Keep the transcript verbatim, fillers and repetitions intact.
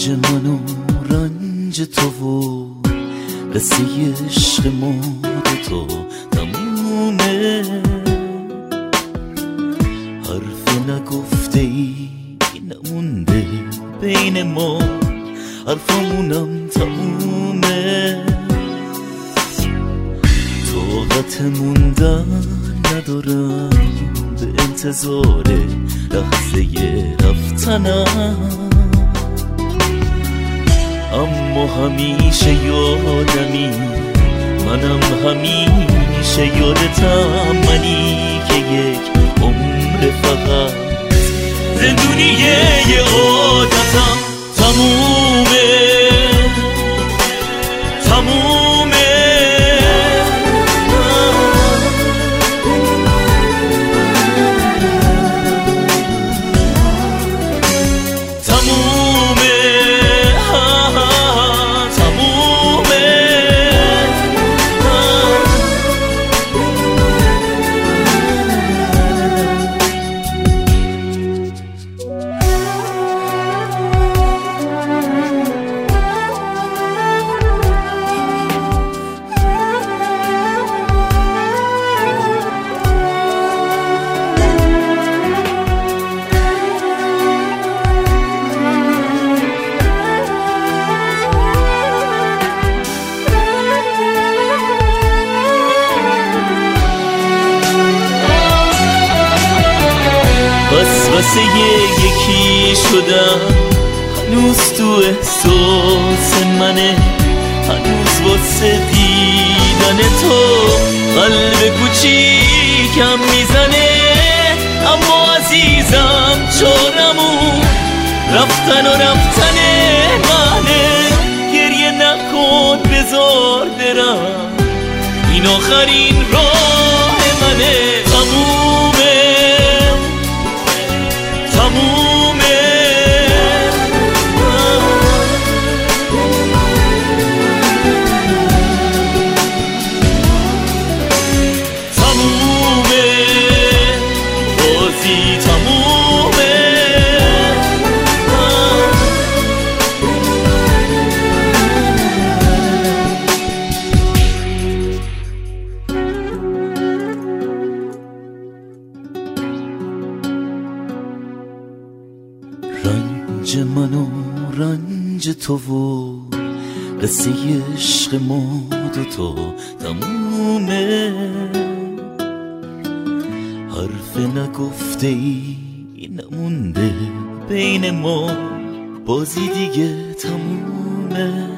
رنج من و رنج تو و قصه عشق ما تو تمومه. حرف نگفته ای نمونده بین ما، حرفامونم تمومه. طاقت موندن ندارم به انتظار لحظه رفتنم، اما همیشه یادمی، منم همیشه یادتم، منی که یک عمر فقط زندونی یه عادتم. تمومه تمومه واسه یکی شدم، هنوز تو احساس منه، هنوز واسه دیدن تو قلب کوچیکم میزنه. اما عزیزم چارمون رفتن و رفتن منه، گریه نکن بذار برم، این آخرین راه منه. تمومه تمومه تمومه بازی تمومه. رنج من و رنج تو و قصه عشق ما دوتا تمومه. حرف نگفته ای نمونده بین ما، بازی دیگه تمومه.